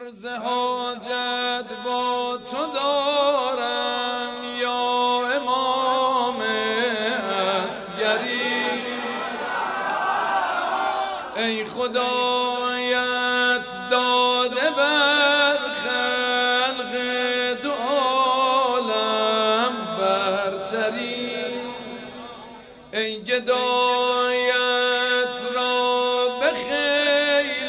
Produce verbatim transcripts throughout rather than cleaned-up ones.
عرض حاجت با تو دارم یا امام اصغری. ای خدایت داده بر خلق دو عالم برتری. ای گدایت را به خیل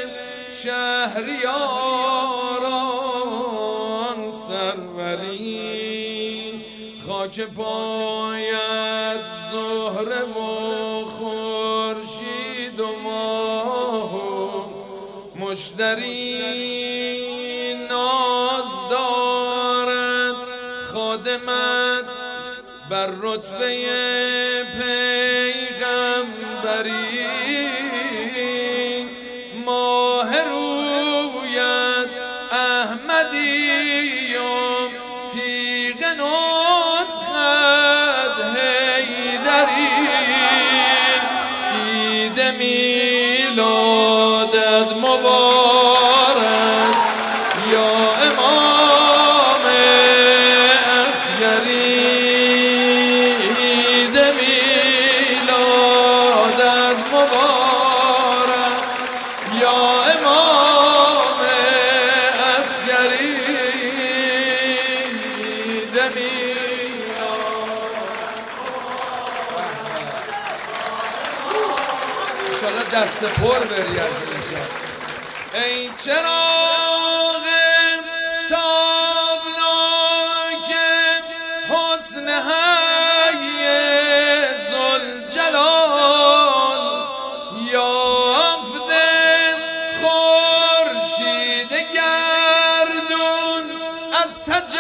شهریاران سروری. خاک پایت زهره و خورشید و ماه و مشتری. ناز دارد خادمت بر رتبه پیغمبری. ماه رویت احمدی و تیغ نطقت حیدری. عید میلادت مبارک یا امام اصغری. عید میلادت مبارک یا امام اصغری. عید میلاد انشالله دست پر بری از اینجا. ای چراغ تابناک حسن حی ذوالجلال. یافته خورشید گردون از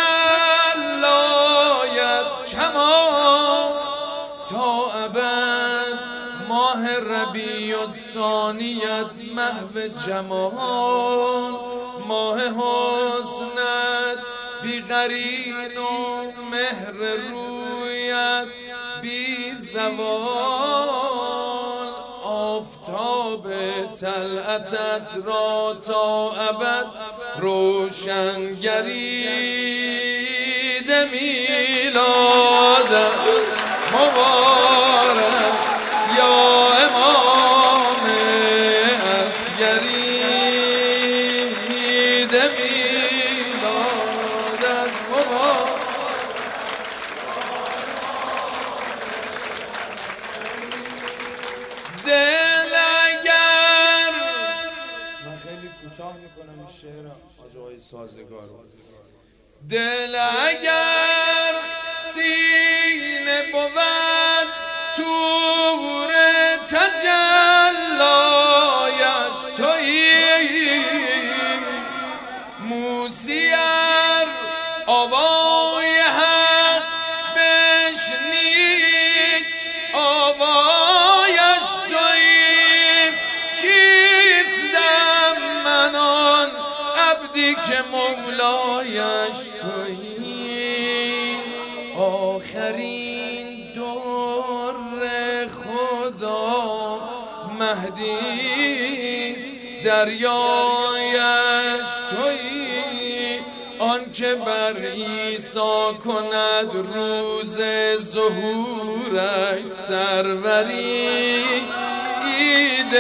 تجلایت کمال. تا ابد ماه ربیع الثانیت محو جمال. ماه حسنت بی قرین و مهر رویت بی زوال. آفتاب طلعتت را تا ابد روشنگری. عید میلادت مبارک یا امام اصغری. عید میلادت مبارک. دل اگر من خیلی کوتاه میکنم این شعر آجای سازگار. دل اگر سینه بود تور تجلایش تویی. موسی ار آوای حق بشنید آوایش تویی. کیستم من آن عبدی که مولایش تویی. آخرین در خدا مهدیست دریایش تویی. آن که بر عیسی کند روز ظهورش سروری. عید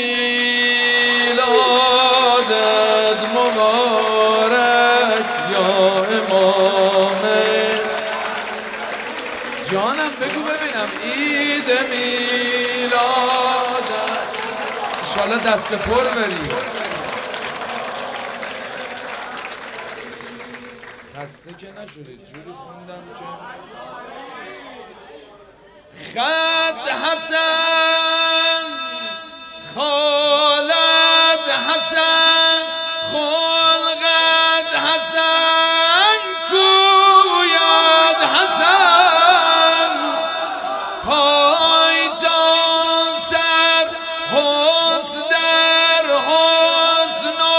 میلادت مبارک یا امام. جانم بگو ببینم. عید میلادت انشالله دست پر بری. خسته که نشدید جوری خوندم که خد حسن خالد حسن خلقت حسن کوید حسن. پای تا سر حسن در حسن و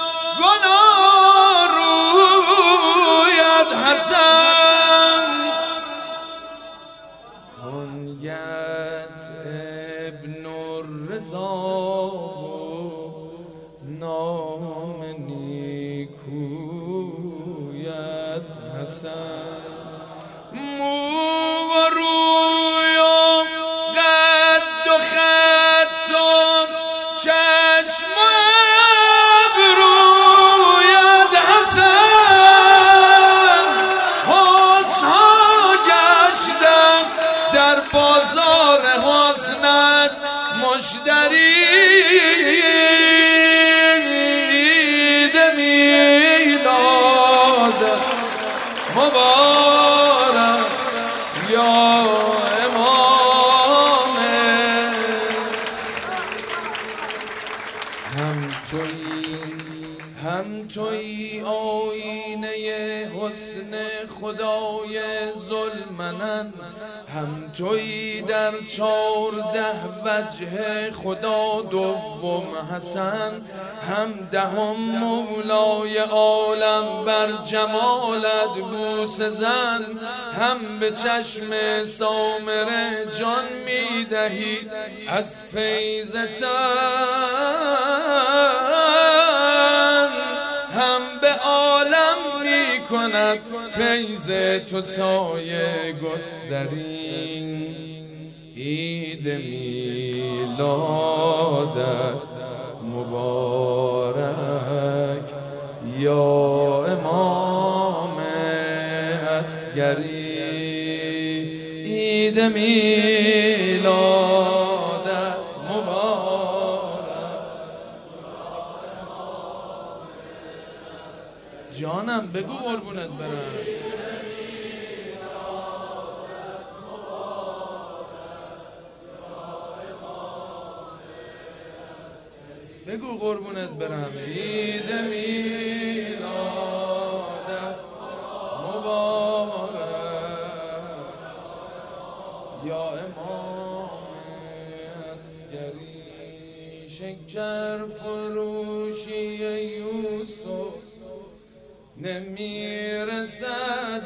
گناه روید حسن. کنیت حسن مو و رویم قد و خط و چشم ابرویت حسن حسنها گشتم در بازار حسنت مشتری مبارک یا امام هم تویی هم تویی آینه حسن خدای ذوالمنن هم تویی در چارده وجه خدا دوم حسن هم دهم مولای عالم بر جمالت بوسه زن هم به چشم سامره جان میدهی از فیضتن هم به عالم میکند فیض تو سایه گسترین عید میلادت مبارک یا امام عسکری عید میلادت مبارک جانم بگو قربونت برم بگو قربونت برم عید میلادت مبارک یا امام عسکری شکر فروشی یوسف نمیرسد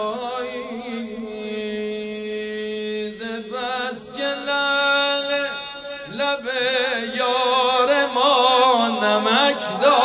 جایی ز بس که لب یار ما نمک دار